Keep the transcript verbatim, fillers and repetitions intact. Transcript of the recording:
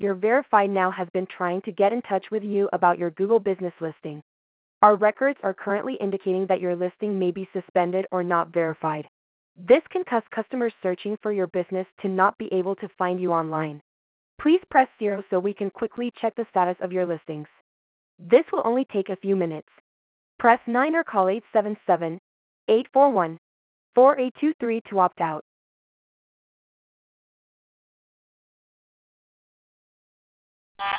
Your Verified Now has been trying to get in touch with you about your Google business listing. Our records are currently indicating that your listing may be suspended or not verified. This can cause customers searching for your business to not be able to find you online. Please press zero so we can quickly check the status of your listings. This will only take a few minutes. Press nine or call eight seven seven, eight four one, four eight two three to opt out.